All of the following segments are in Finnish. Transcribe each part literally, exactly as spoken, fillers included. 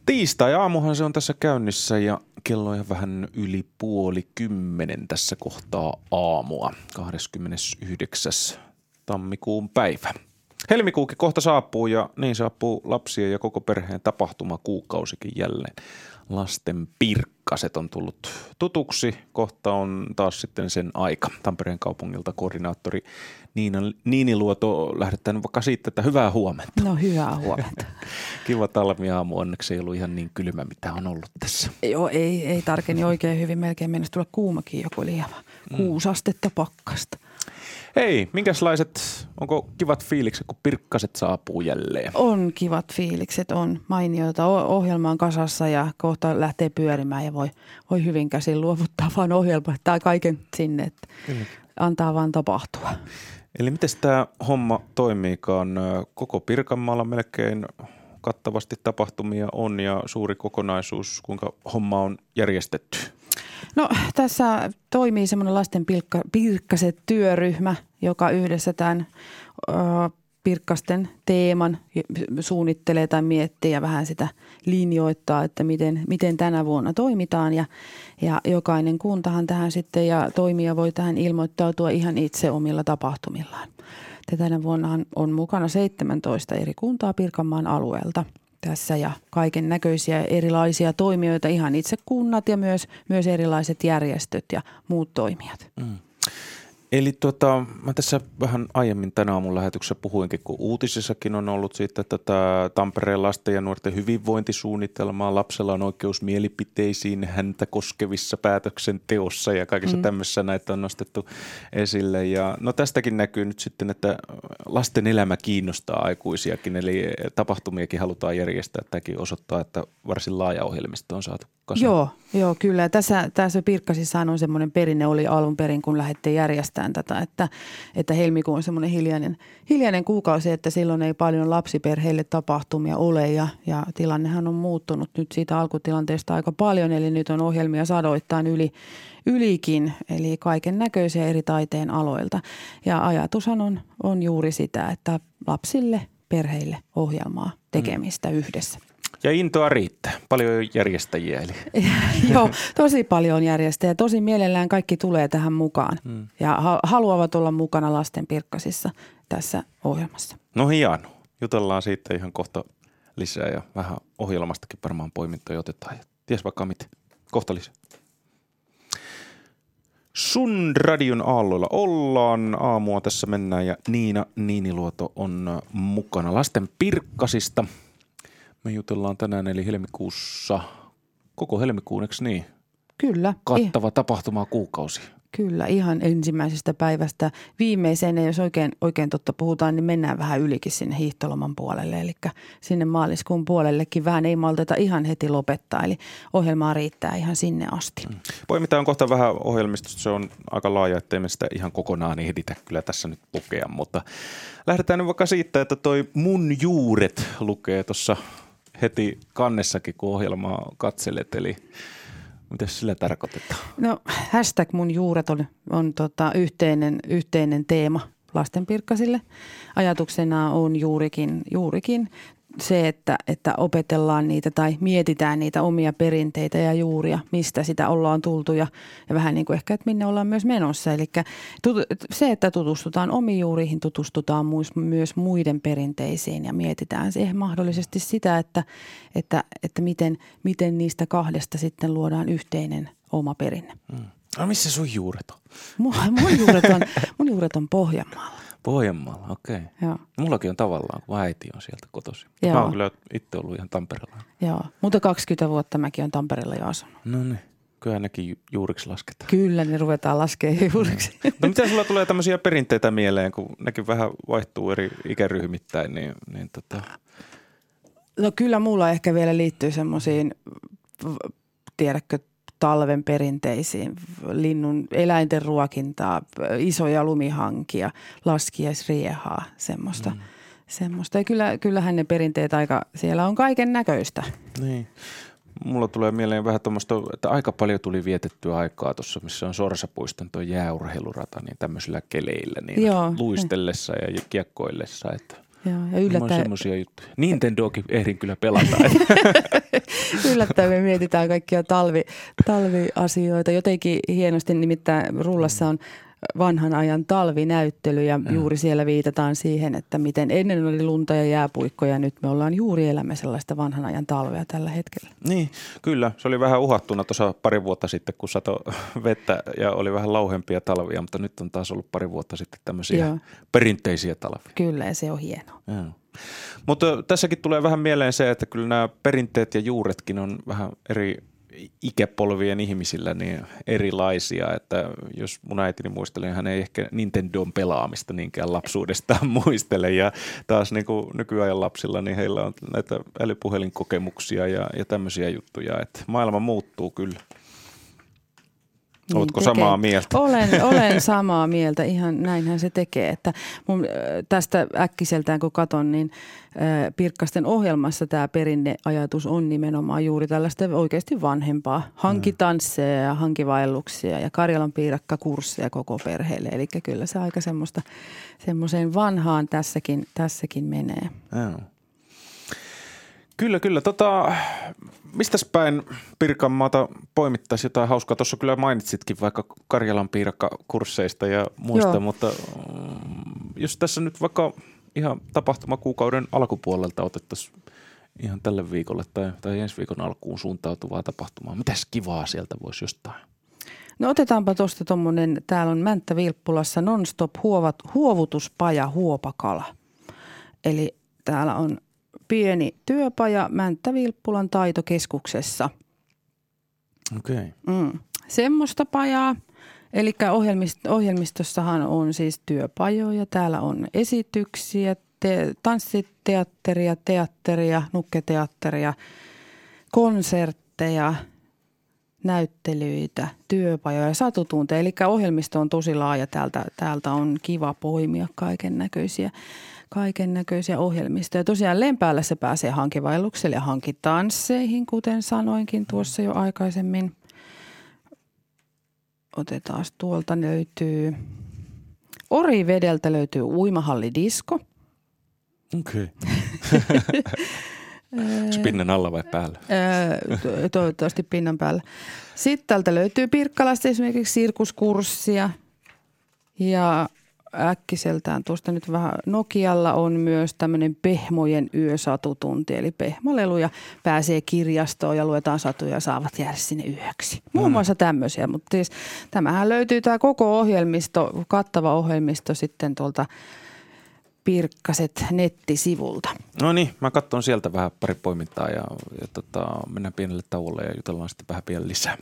Tiistai-aamuhan se on tässä käynnissä ja kello on vähän yli puoli kymmenen tässä kohtaa aamua, kahdeskymmenesyhdeksäs tammikuun päivä. Helmikuukin kohta saapuu ja niin saapuu lapsien ja koko perheen tapahtumakuukausikin jälleen. Lasten pirkkaset on tullut tutuksi. Kohta on taas sitten sen aika. Tampereen kaupungilta koordinaattori Niina Niiniluoto, lähdetään vaikka siitä, että hyvää huomenta. No hyvää huomenta. Kiva talviaamu, onneksi ei ollut ihan niin kylmä, mitä on ollut tässä. Joo, ei, ei tarkeni oikein hyvin. Melkein mennessä tulla kuumakin joku liiava. Kuusi astetta pakkasta. Hei, minkälaiset, onko kivat fiilikset, kun pirkkaset saapuu jälleen? On kivat fiilikset, on mainioita. Ohjelma on kasassa ja kohta lähtee pyörimään ja voi, voi hyvin käsin luovuttaa vaan ohjelma tai kaiken sinne, että antaa vaan tapahtua. Eli miten tämä homma toimiikaan? Koko Pirkanmaalla melkein kattavasti tapahtumia on ja suuri kokonaisuus, kuinka homma on järjestetty? No tässä toimii semmoinen lasten pilkka, pirkkaset työryhmä, joka yhdessä tämän ö, pirkkasten teeman suunnittelee tai miettii ja vähän sitä linjoittaa, että miten, miten tänä vuonna toimitaan. Ja, ja jokainen kuntahan tähän sitten ja toimija voi tähän ilmoittautua ihan itse omilla tapahtumillaan. Ja tänä vuonnahan on mukana seitsemäntoista eri kuntaa Pirkanmaan alueelta tässä ja kaiken näköisiä erilaisia toimijoita, ihan itse kunnat ja myös, myös erilaiset järjestöt ja muut toimijat. Mm. Eli tuota, mä tässä vähän aiemmin tänä aamun lähetyksessä puhuinkin, kun uutisissakin on ollut siitä, että tätä Tampereen lasten ja nuorten hyvinvointisuunnitelmaa, lapsella on oikeus mielipiteisiin häntä koskevissa päätöksenteossa ja kaikissa mm. tämmöisissä näitä on nostettu esille. Ja no tästäkin näkyy nyt sitten, että lasten elämä kiinnostaa aikuisiakin, eli tapahtumiakin halutaan järjestää. Tämäkin osoittaa, että varsin laaja ohjelmisto on saatu kasaan. Joo, joo kyllä. Tässä, tässä Pirkkasissaan on semmoinen perinne oli alun perin, kun lähdettiin järjestämään tätä, että, että helmikuu on semmoinen hiljainen, hiljainen kuukausi, että silloin ei paljon lapsiperheille tapahtumia ole ja, ja tilannehan on muuttunut nyt siitä alkutilanteesta aika paljon, eli nyt on ohjelmia sadoittain yli, ylikin, eli kaiken näköisiä eri taiteen aloilta. Ja ajatushan on, on juuri sitä, että lapsille, perheille ohjelmaa tekemistä mm. yhdessä. Ja intoa riittää. Paljon järjestäjiä. Eli. Joo, tosi paljon järjestäjiä. Tosi mielellään kaikki tulee tähän mukaan hmm. ja haluavat olla mukana lasten pirkkasissa tässä ohjelmassa. No hieno. Jutellaan siitä ihan kohta lisää ja vähän ohjelmastakin varmaan poimintoja otetaan. Ties vaikka mitä. Kohta lisää. Sun radion aalloilla ollaan. Aamua tässä mennään ja Niina Niiniluoto on mukana lasten pirkkasista. Me jutellaan tänään eli helmikuussa, koko helmikuun, eikö niin? Kyllä. Kattava tapahtuma kuukausi. Kyllä, ihan ensimmäisestä päivästä viimeiseen, jos oikein, oikein totta puhutaan, niin mennään vähän ylikin sinne hiihtoloman puolelle. Eli sinne maaliskuun puolellekin vähän ei malteta ihan heti lopettaa, eli ohjelmaa riittää ihan sinne asti. Hmm. Poimitaan kohta vähän ohjelmistosta, se on aika laaja, ettei me sitä ihan kokonaan ehditä kyllä tässä nyt lukea, mutta lähdetään nyt vaikka siitä, että toi Mun juuret lukee tuossa heti kannessakin, kun ohjelmaa katselet, eli mitä sillä tarkoitetaan? No hashtag mun juuret on, on tota yhteinen, yhteinen teema lastenpirkkasille. Ajatuksena on juurikin, juurikin se, että, että opetellaan niitä tai mietitään niitä omia perinteitä ja juuria, mistä sitä ollaan tultu ja, ja vähän niin kuin ehkä, että minne ollaan myös menossa. Eli se, että tutustutaan omiin juuriin, tutustutaan myös muiden perinteisiin ja mietitään se mahdollisesti sitä, että, että, että miten, miten niistä kahdesta sitten luodaan yhteinen oma perinne. Hmm. No missä sun juuret on? Mun, mun, juuret, on mun juuret on Pohjanmaalla. Pohjanmaalla, okei. Okay. Mullakin on tavallaan, kun äiti on sieltä kotoisin. Mä oon kyllä itse ollut ihan Tampereella. Joo, mutta kaksikymmentä vuotta mäkin on Tampereella jo asunut. No niin, kyllä nekin juuriksi lasketaan. Kyllä, ne ruvetaan laskemaan juuriksi. No miten sulla tulee tämmöisiä perinteitä mieleen, kun nekin vähän vaihtuu eri ikäryhmittäin, niin, niin tota... No kyllä mulla ehkä vielä liittyy semmoisiin, tiedätkö, talven perinteisiin, linnun, eläinten ruokintaa, isoja lumihankia, laskiaisriehaa, semmoista. Mm. semmoista. Ja kyllä, kyllähän ne perinteet aika, siellä on kaiken näköistä. Niin. Mulla tulee mieleen vähän tuommoista, että aika paljon tuli vietettyä aikaa tuossa, missä on Sorsapuiston tuo jääurheilurata, niin tämmöisillä keleillä, niin Joo, luistellessa ja kiekkoillessa, että Joo, ja yllättäen... semmoisia juttuja. Nintendokin ehdin kyllä pelata. Yllättäen me mietitään kaikkia talvi, talviasioita. Jotenkin hienosti nimittäin rullassa on vanhan ajan talvinäyttely ja mm. juuri siellä viitataan siihen, että miten ennen oli lunta ja jääpuikkoja ja nyt me ollaan juuri elämme sellaista vanhan ajan talvea tällä hetkellä. Niin, kyllä. Se oli vähän uhattuna tuossa pari vuotta sitten, kun sato vettä ja oli vähän lauhempia talvia, mutta nyt on taas ollut pari vuotta sitten tämmöisiä Joo. perinteisiä talvia. Kyllä, ja se on hienoa. Joo. Mutta tässäkin tulee vähän mieleen se, että kyllä nämä perinteet ja juuretkin on vähän eri ikäpolvien ihmisillä niin erilaisia, että jos mun äitini muistelee, hän ei ehkä Nintendon pelaamista niinkään lapsuudestaan muistele ja taas niin kuin nykyajan lapsilla, niin heillä on näitä älypuhelinkokemuksia ja, ja tämmöisiä juttuja, että maailma muuttuu kyllä. Oletko niin samaa mieltä? Olen, olen samaa mieltä, ihan näinhän se tekee, että mun, tästä äkkiseltään kun katon, niin äh, Pirkkasten ohjelmassa tämä perinneajatus on nimenomaan juuri tällaista oikeasti vanhempaa. Hankitansseja ja hankivaelluksia ja Karjalan piirakkakursseja koko perheelle, eli kyllä se aika semmoista, semmoiseen vanhaan tässäkin, tässäkin menee. Joo. Kyllä, kyllä. Tota, mistäs päin Pirkanmaata poimittaisi jotain hauskaa? Tuossa kyllä mainitsitkin vaikka Karjalan piirakkakursseista ja muista, Joo. mutta jos tässä nyt vaikka ihan tapahtumakuukauden alkupuolelta otettaisiin ihan tälle viikolle tai, tai ensi viikon alkuun suuntautuvaa tapahtumaa. Mitäs kivaa sieltä voisi jostain? No otetaanpa tuosta tuommoinen, täällä on Mänttä-Vilppulassa non-stop huovat, huovutuspaja Huopakala. Eli täällä on pieni työpaja Mänttä-Vilppulan taitokeskuksessa. Okei. Okay. Mm. Semmoista pajaa. Eli ohjelmist- ohjelmistossahan on siis työpajoja. Täällä on esityksiä, te- tanssiteatteria, teatteria, nukketeatteria, konsertteja, näyttelyitä, työpajoja ja satutunteja. Eli ohjelmisto on tosi laaja. Täältä, täältä on kiva poimia kaiken näköisiä. Kaiken näköisiä ohjelmistoja. Tosiaan Lempäällä se pääsee hankivaellukselle ja hankitansseihin, kuten sanoinkin tuossa jo aikaisemmin. Otetaan tuolta löytyy, Orivedeltä löytyy uimahallidisko. Okei. Okay. Pinnan alla vai päällä? Toivottavasti pinnan päällä. Sitten täältä löytyy Pirkkalasta esimerkiksi sirkuskurssia ja äkkiseltään tuosta nyt vähän Nokialla on myös tämmöinen Pehmojen yösatutunti, eli pehmoleluja pääsee kirjastoon ja luetaan satuja ja saavat jäädä sinne yöksi. Muun muassa tämmöisiä, mutta siis tämähän löytyy tämä koko ohjelmisto, kattava ohjelmisto sitten tuolta Pirkkaset nettisivulta. No niin, mä katson sieltä vähän pari poimintaa ja, ja tota, mennään pienelle tauolle ja jutellaan sitten vähän vielä lisää.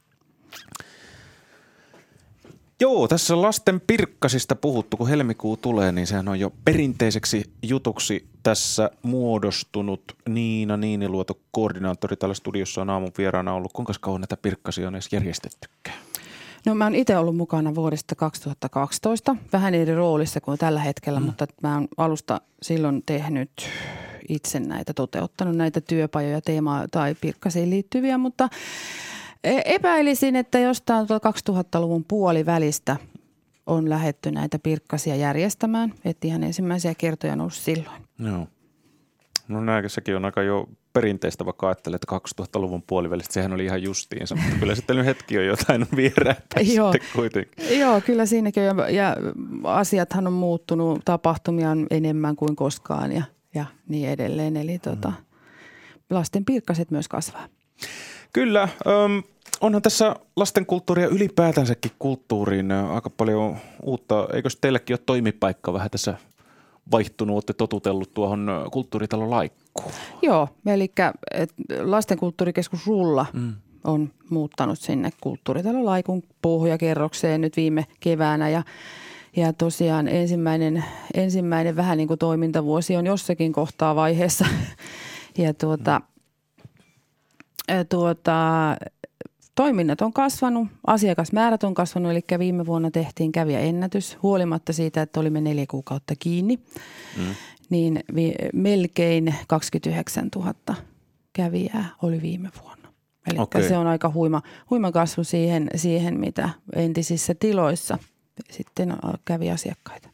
Joo, tässä on lasten Pirkkasista puhuttu, kun helmikuu tulee, niin sehän on jo perinteiseksi jutuksi tässä muodostunut. Niina Niiniluoto, koordinaattori täällä studiossa on aamun vieraana ollut. Kuinka kauan näitä Pirkkasia on edes järjestettykään? No mä oon itse ollut mukana vuodesta kaksituhattakaksitoista, vähän eri roolissa kuin tällä hetkellä, mm. mutta mä oon alusta silloin tehnyt itse näitä, toteuttanut näitä työpajoja, teemaa tai Pirkkasiin liittyviä, mutta epäilisin, että jostain kaksituhattaluvun puolivälistä on lähdetty näitä Pirkkasia järjestämään. Että ihan ensimmäisiä kertoja nousi silloin. Joo. No näin, sekin on aika jo perinteistä, vaikka ajattelee, että kaksituhattaluvun puolivälistä sehän oli ihan justiinsa. Mutta kyllä sitten nyt hetki on jotain vierähtää sitten kuitenkin. Joo, kyllä siinäkin on. Ja asiathan on muuttunut, tapahtumia on enemmän kuin koskaan ja, ja niin edelleen. Eli tota, mm. lasten Pirkkaset myös kasvaa. Kyllä. Um, onhan tässä lastenkulttuuria ylipäätänsäkin kulttuuriin aika paljon uutta. Eikö teilläkin ole toimipaikka vähän tässä vaihtunut? Olette totutellut tuohon kulttuuritalon laikkuun. Joo, eli lastenkulttuurikeskus Rulla mm. on muuttanut sinne kulttuuritalon laikun pohjakerrokseen nyt viime keväänä. Ja, ja tosiaan ensimmäinen, ensimmäinen vähän niin kuin toimintavuosi on jossakin kohtaa vaiheessa. ja tuota... Mm. Tuota, toiminnat on kasvanut, asiakasmäärät on kasvanut, eli viime vuonna tehtiin kävijäennätys huolimatta siitä, että olimme neljä kuukautta kiinni, mm. niin vi- melkein kaksikymmentäyhdeksäntuhatta kävijää oli viime vuonna. Eli okay. se on aika huima, huima kasvu siihen, siihen, mitä entisissä tiloissa sitten kävi asiakkaita.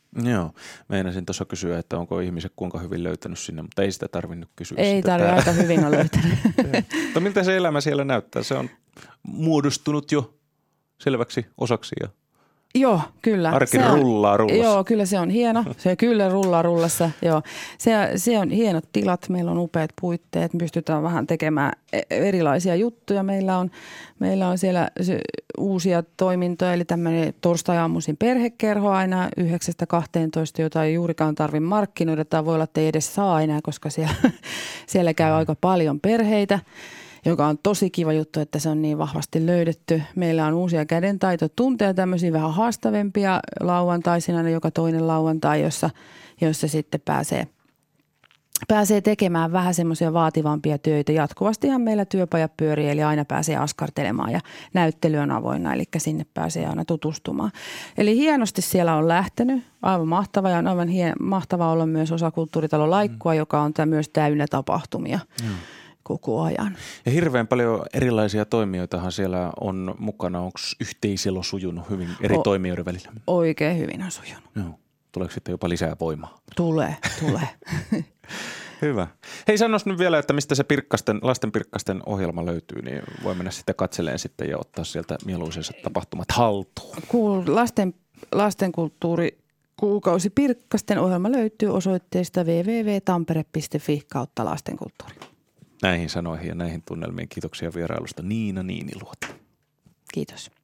Joo, meinasin tuossa kysyä, että onko ihmiset kuinka hyvin löytänyt sinne, mutta ei sitä tarvinnut kysyä. Ei tarvitse, aika hyvin on löytänyt. Mutta miltä se elämä siellä näyttää? Se on muodostunut jo selväksi osaksi ja Joo, kyllä. arki se on, rullaa rullassa. Joo, kyllä se on hieno. Se kyllä rullaa rullassa. Joo. Se, se on hienot tilat. Meillä on upeat puitteet. Me pystytään vähän tekemään erilaisia juttuja. Meillä on, meillä on siellä uusia toimintoja, eli tämmöinen torstai-aamuisin perhekerho aina yhdeksästä kahteentoista, jota ei juurikaan tarvitse markkinoida. Tai voi olla, että ei edes saa enää, koska siellä, siellä käy aika paljon perheitä, joka on tosi kiva juttu, että se on niin vahvasti löydetty. Meillä on uusia kädentaitotunteja, tämmöisiä vähän haastavempia lauantaisina, joka toinen lauantai, jossa, jossa sitten pääsee, pääsee tekemään vähän semmoisia vaativampia töitä. Jatkuvastihan meillä työpaja pyörii, eli aina pääsee askartelemaan ja näyttely on avoinna, eli sinne pääsee aina tutustumaan. Eli hienosti siellä on lähtenyt, aivan mahtava ja on aivan hien, mahtava olla myös osa Kulttuuritalo Laikkua, mm. joka on myös täynnä tapahtumia. Mm. koko ajan. Ja hirveän paljon erilaisia toimijoitahan siellä on mukana. Onko yhteiselo sujunut hyvin eri o- toimijoiden välillä? Oikein hyvin on sujunut. Joo. Tuleeko sitten jopa lisää voimaa? Tulee, tulee. Hyvä. Hei, sanois nyt vielä, että mistä se Pirkkasten, lasten Pirkkasten ohjelma löytyy, niin voi mennä sitten katseleen sitten ja ottaa sieltä mieluisensa tapahtumat haltuun. Kuul, lasten, lastenkulttuuri kuukausi Pirkkasten ohjelma löytyy osoitteesta double-u double-u double-u piste tampere piste fi kautta lastenkulttuuri. Näihin sanoihin ja näihin tunnelmiin kiitoksia vierailusta Niina Niiniluoto. Kiitos.